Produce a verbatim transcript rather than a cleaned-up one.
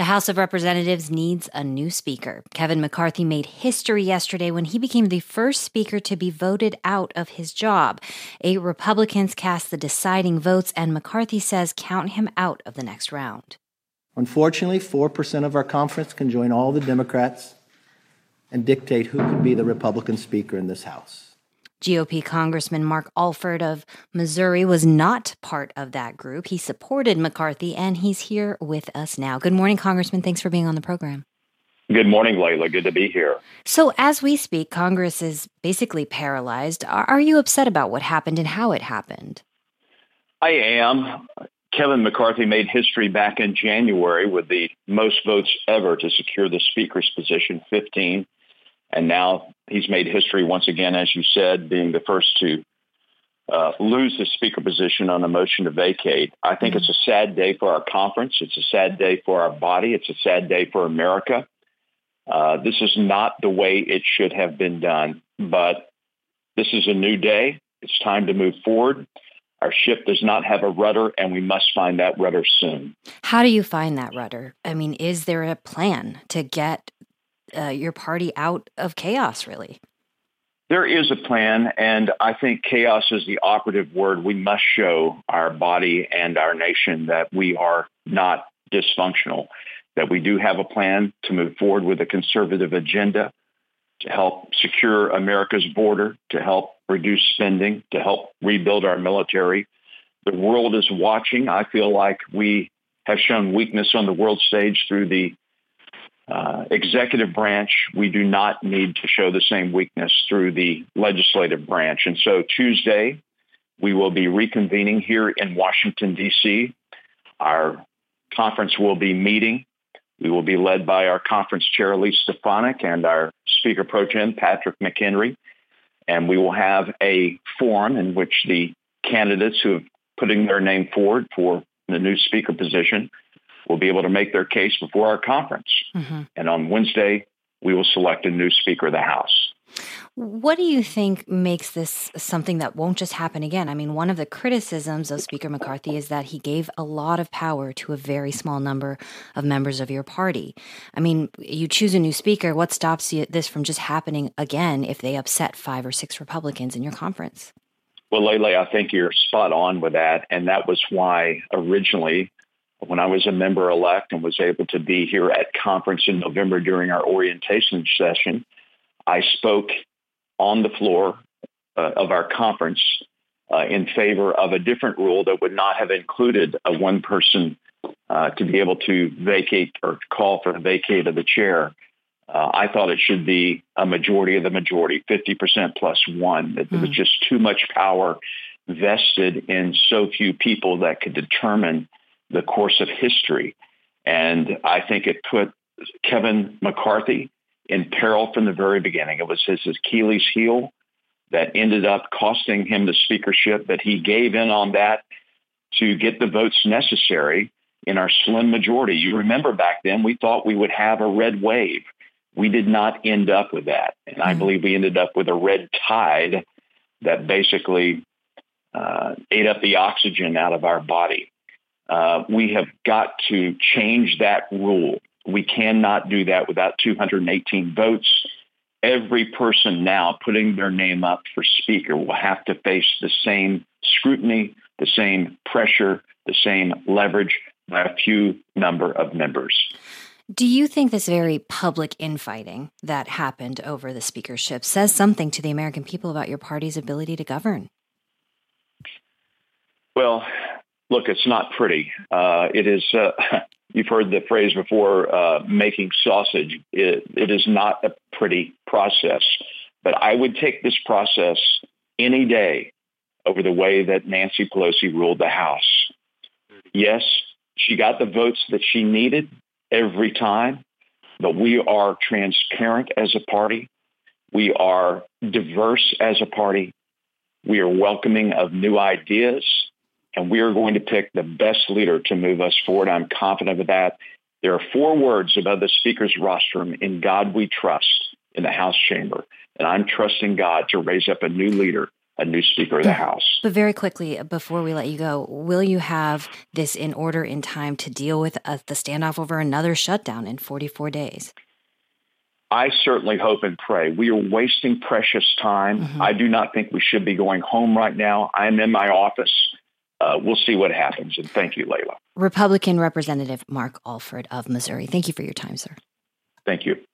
House of Representatives needs a new speaker. Kevin McCarthy made history yesterday when he became the first speaker to be voted out of his job. Eight Republicans cast the deciding votes, and McCarthy says count him out of the next round. Unfortunately, four percent of our conference can join all the Democrats and dictate who can be the Republican speaker in this House. G O P Congressman Mark Alford of Missouri was not part of that group. He supported McCarthy, and he's here with us now. Good morning, Congressman. Thanks for being on the program. Good morning, Layla. Good to be here. So as we speak, Congress is basically paralyzed. Are, are you upset about what happened and how it happened? I am. Kevin McCarthy made history back in January with the most votes ever to secure the speaker's position, fifteen. And now he's made history once again, as you said, being the first to uh, lose the speaker position on a motion to vacate. I think mm-hmm. it's a sad day for our conference. It's a sad day for our body. It's a sad day for America. Uh, this is not the way it should have been done. But this is a new day. It's time to move forward. Our ship does not have a rudder, and we must find that rudder soon. How do you find that rudder? I mean, is there a plan to get Uh, your party out of chaos, really? There is a plan, and I think chaos is the operative word. We must show our body and our nation that we are not dysfunctional, that we do have a plan to move forward with a conservative agenda to help secure America's border, to help reduce spending, to help rebuild our military. The world is watching. I feel like we have shown weakness on the world stage through the Uh, executive branch. We do not need to show the same weakness through the legislative branch. And so Tuesday, we will be reconvening here in Washington, D C. Our conference will be meeting. We will be led by our conference chair, Elise Stefanik, and our Speaker Pro Tem, Patrick McHenry. And we will have a forum in which the candidates who have putting their name forward for the new speaker position will be able to make their case before our conference. Mm-hmm. And on Wednesday, we will select a new Speaker of the House. What do you think makes this something that won't just happen again? I mean, one of the criticisms of Speaker McCarthy is that he gave a lot of power to a very small number of members of your party. I mean, you choose a new speaker. What stops you, this from just happening again if they upset five or six Republicans in your conference? Well, Layla, I think you're spot on with that. And that was why originally, when I was a member-elect and was able to be here at conference in November during our orientation session, I spoke on the floor uh, of our conference uh, in favor of a different rule that would not have included a one person uh, to be able to vacate or call for the vacate of the chair. Uh, I thought it should be a majority of the majority, fifty percent plus one. That there was just too much power vested in so few people that could determine the course of history. And I think it put Kevin McCarthy in peril from the very beginning. It was his Achilles heel that ended up costing him the speakership, but he gave in on that to get the votes necessary in our slim majority. You remember back then, we thought we would have a red wave. We did not end up with that. And I believe we ended up with a red tide that basically uh, ate up the oxygen out of our body. Uh, we have got to change that rule. We cannot do that without two hundred eighteen votes. Every person now putting their name up for speaker will have to face the same scrutiny, the same pressure, the same leverage by a few number of members. Do you think this very public infighting that happened over the speakership says something to the American people about your party's ability to govern? Well, look, it's not pretty. Uh, it is, uh, you've heard the phrase before, uh, making sausage. It, it is not a pretty process. But I would take this process any day over the way that Nancy Pelosi ruled the House. Yes, she got the votes that she needed every time, but we are transparent as a party. We are diverse as a party. We are welcoming of new ideas, and we are going to pick the best leader to move us forward. I'm confident of that. There are four words above the speaker's rostrum: in God we trust, in the House chamber. And I'm trusting God to raise up a new leader a new Speaker of the House. But very quickly, before we let you go, will you have this in order in time to deal with uh, the standoff over another shutdown in forty-four days? I certainly hope and pray. We are wasting precious time. Mm-hmm. I do not think we should be going home right now. I'm in my office. Uh, we'll see what happens. And thank you, Layla. Republican Representative Mark Alford of Missouri. Thank you for your time, sir. Thank you.